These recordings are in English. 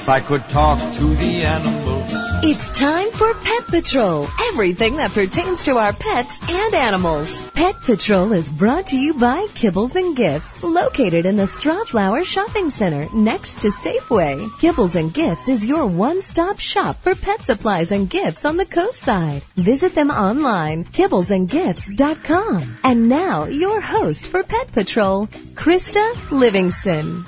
If I could talk to the animals. It's time for Pet Patrol, everything that pertains to our pets and animals. Pet Patrol is brought to you by Kibbles and Gifts, located in the Strawflower Shopping Center next to Safeway. Kibbles and Gifts is your one-stop shop for pet supplies and gifts on the coast side. Visit them online, kibblesandgifts.com. And now, your host for Pet Patrol, Krista Livingston.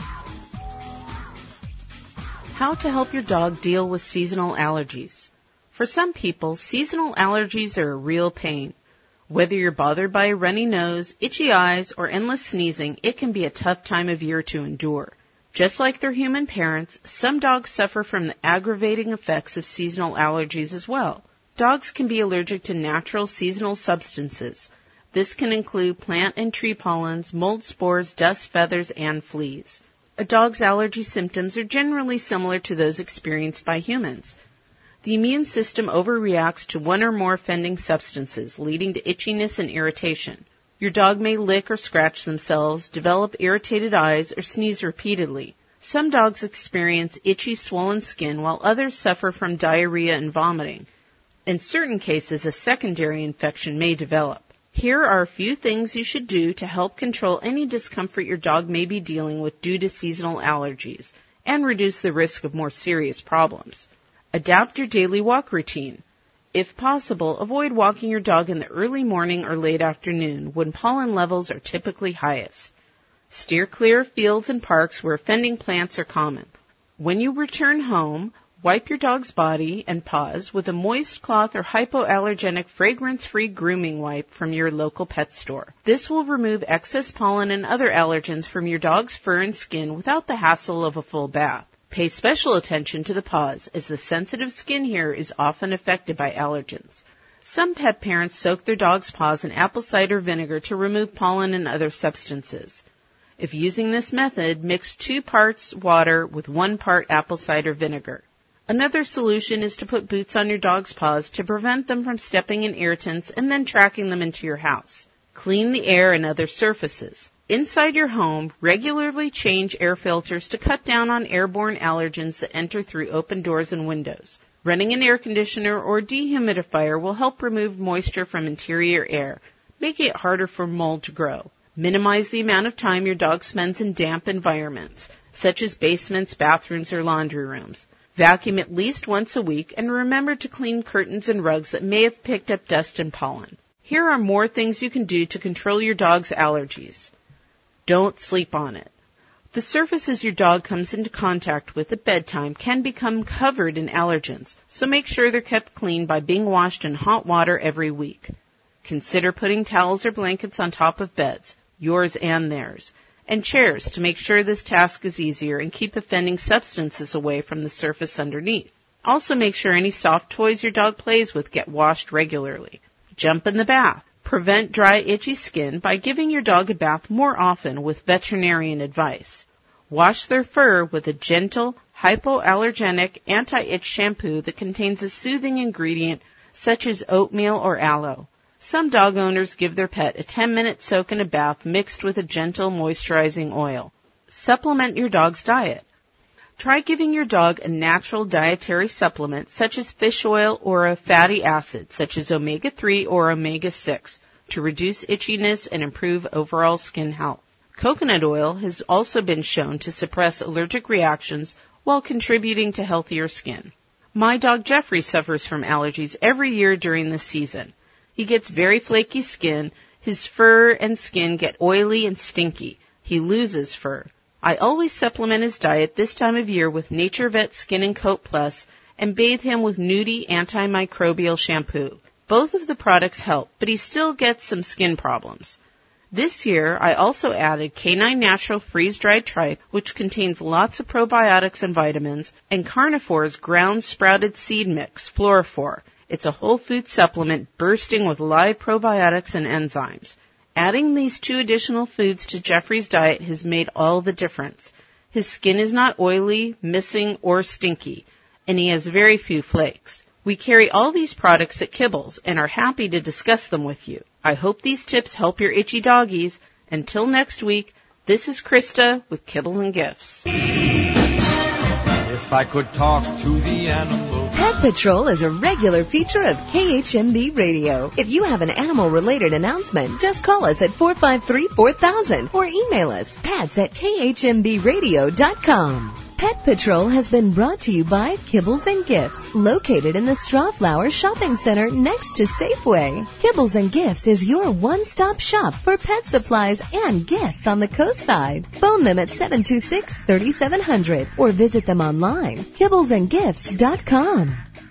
How to help your dog deal with seasonal allergies. For some people, seasonal allergies are a real pain. Whether you're bothered by a runny nose, itchy eyes, or endless sneezing, it can be a tough time of year to endure. Just like their human parents, some dogs suffer from the aggravating effects of seasonal allergies as well. Dogs can be allergic to natural seasonal substances. This can include plant and tree pollens, mold spores, dust, feathers, and fleas. A dog's allergy symptoms are generally similar to those experienced by humans. The immune system overreacts to one or more offending substances, leading to itchiness and irritation. Your dog may lick or scratch themselves, develop irritated eyes, or sneeze repeatedly. Some dogs experience itchy, swollen skin, while others suffer from diarrhea and vomiting. In certain cases, a secondary infection may develop. Here are a few things you should do to help control any discomfort your dog may be dealing with due to seasonal allergies and reduce the risk of more serious problems. Adapt your daily walk routine. If possible, avoid walking your dog in the early morning or late afternoon when pollen levels are typically highest. Steer clear of fields and parks where offending plants are common. When you return home, wipe your dog's body and paws with a moist cloth or hypoallergenic fragrance-free grooming wipe from your local pet store. This will remove excess pollen and other allergens from your dog's fur and skin without the hassle of a full bath. Pay special attention to the paws, as the sensitive skin here is often affected by allergens. Some pet parents soak their dog's paws in apple cider vinegar to remove pollen and other substances. If using this method, mix 2 parts water with 1 part apple cider vinegar. Another solution is to put boots on your dog's paws to prevent them from stepping in irritants and then tracking them into your house. Clean the air and other surfaces. Inside your home, regularly change air filters to cut down on airborne allergens that enter through open doors and windows. Running an air conditioner or dehumidifier will help remove moisture from interior air, making it harder for mold to grow. Minimize the amount of time your dog spends in damp environments, such as basements, bathrooms, or laundry rooms. Vacuum at least once a week, and remember to clean curtains and rugs that may have picked up dust and pollen. Here are more things you can do to control your dog's allergies. Don't sleep on it. The surfaces your dog comes into contact with at bedtime can become covered in allergens, so make sure they're kept clean by being washed in hot water every week. Consider putting towels or blankets on top of beds, yours and theirs, and chairs to make sure this task is easier and keep offending substances away from the surface underneath. Also make sure any soft toys your dog plays with get washed regularly. Jump in the bath. Prevent dry, itchy skin by giving your dog a bath more often with veterinarian advice. Wash their fur with a gentle, hypoallergenic, anti-itch shampoo that contains a soothing ingredient such as oatmeal or aloe. Some dog owners give their pet a 10-minute soak in a bath mixed with a gentle moisturizing oil. Supplement your dog's diet. Try giving your dog a natural dietary supplement such as fish oil or a fatty acid such as omega-3 or omega-6 to reduce itchiness and improve overall skin health. Coconut oil has also been shown to suppress allergic reactions while contributing to healthier skin. My dog Jeffrey suffers from allergies every year during the season. He gets very flaky skin, his fur and skin get oily and stinky. He loses fur. I always supplement his diet this time of year with NatureVet Skin and Coat Plus and bathe him with Nudie antimicrobial shampoo. Both of the products help, but he still gets some skin problems. This year, I also added Canine Natural Freeze-Dried Tripe, which contains lots of probiotics and vitamins, and Carnivore's Ground Sprouted Seed Mix, Fluorophore. It's a whole food supplement bursting with live probiotics and enzymes. Adding these 2 additional foods to Jeffrey's diet has made all the difference. His skin is not oily, missing, or stinky, and he has very few flakes. We carry all these products at Kibbles and are happy to discuss them with you. I hope these tips help your itchy doggies. Until next week, this is Krista with Kibbles and Gifts. If If I could talk to the animals. Pet Patrol is a regular feature of KHMB Radio. If you have an animal-related announcement, just call us at 453-4000 or email us pets@khmbradio.com. Pet Patrol has been brought to you by Kibbles and Gifts, located in the Strawflower Shopping Center next to Safeway. Kibbles and Gifts is your one-stop shop for pet supplies and gifts on the coast side. Phone them at 726-3700 or visit them online, kibblesandgifts.com.